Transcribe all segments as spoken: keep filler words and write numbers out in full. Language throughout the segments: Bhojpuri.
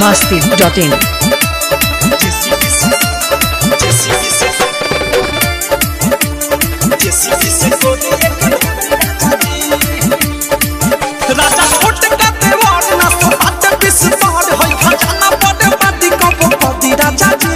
masti dot in. राजा छोट का देवार ना तो बात बिस बार होई खजाना पड़े बाती को पति राजा जी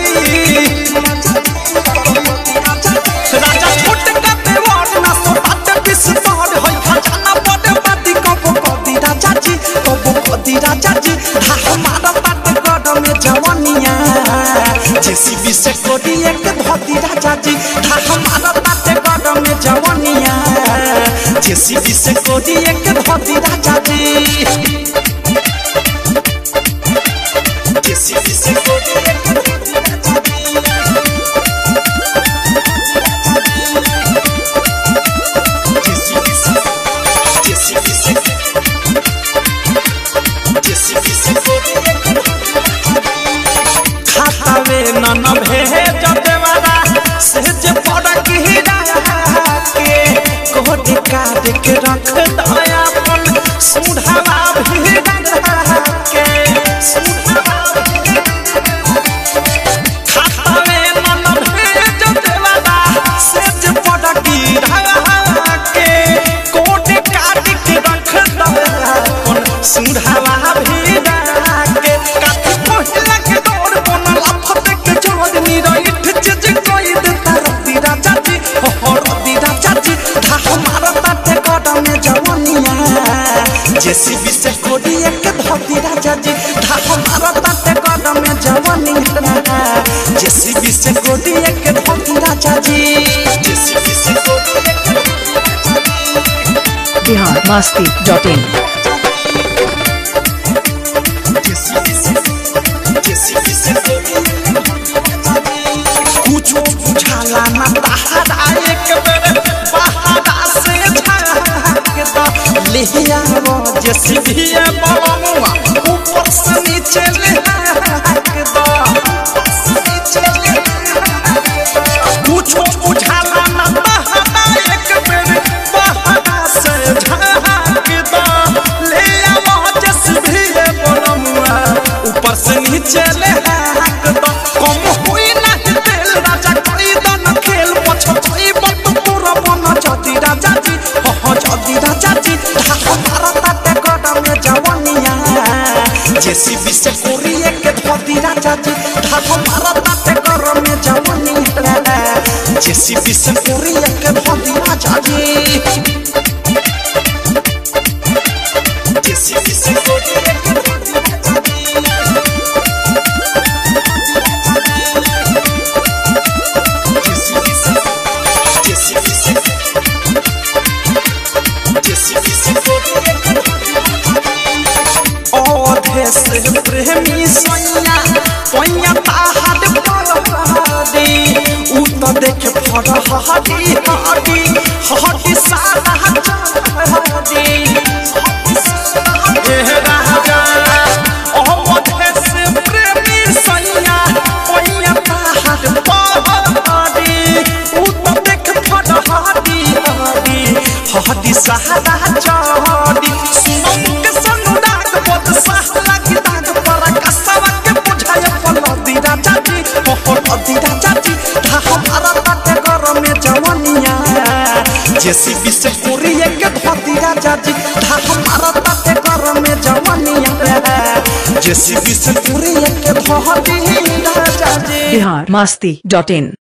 राजा छोट का देवार ना तो बात बिस बार होई खजाना पड़े बाती को पति राजा जी को पति राजा जी हमारा बात गड में जवानिया जेसीबी से कोडी एक धोती राजा जी हमारा बात गड में जवानिया जेसीबी से कोडी एक धोती राजा जी जेसीबी से कोडी एक धोती राजा जी जेसीबी से जेसीबी से जेसीबी से कोडी एक खातावे नन भेज देवारा से जे पड़ा की के कोडी काट के रख दया अपन सुढ़ावा भी के सुढ़ावा खातावे नन भेज देवारा से जे पड़ा की के कोडी काट के रख दया अपन सुढ़ावा भी के काटी पहिला के दौड़ बनल अफत के जोड़ निरइठ चीज कोई देता रति राजा जी हो रति राजा जी हमारा ताते कदम में जवानिया जेसीबी से कोडी एक धोती राजा जी हमारा ताते कदम में जवानिया जेसीबी से कोडी एक धोती राजा जी जेसीबी से कोडी एक Bihar masti dot in. कुछ बुझाला ना तहरा एक बेर बहारा से झाके द लेहिया वो जेसीबी बलमुआ ऊपर से नीचे ले के द कुछ बुझाला ना तहरा एक बेर बहारा से झाके द लेहिया वो जेसीबी बलमुआ ऊपर से नीचे ले के द कम हुई ना दिल राजा कोई दन खेल पछो कोई बत पूरा बन जदी राजा जी हो जदी राजा जी हमारा ताते कदम में जवानिया जेसीबी से कोरी एक धोती राजा जी हमारा ताते कदम में जवानिया जेसीबी से कोरी एक धोती राजा जी जेसीबी से कोरी एक धोती राजा जी से प्रेमी सोनिया सोनिया ताहट पड़ी उ तो देख फरहटी हटी हटी सादा हटी ए राजा ओ से प्रेमी सोनिया सोनिया ताहट पड़ी उ तो देख फरहटी हटी हटी सादा चढ़ी सुनो के सनुराग पद साहला की दाग पर कसवा के बुझाय पलदी राजा जी हो पलदी राजा जी हमारा ताते घर में जवानिया जेसीबी से पूरी एक धोती राजा जी हमारा ताते घर में जवानिया जेसीबी से पूरी एक धोती राजा जी Bihar masti dot in.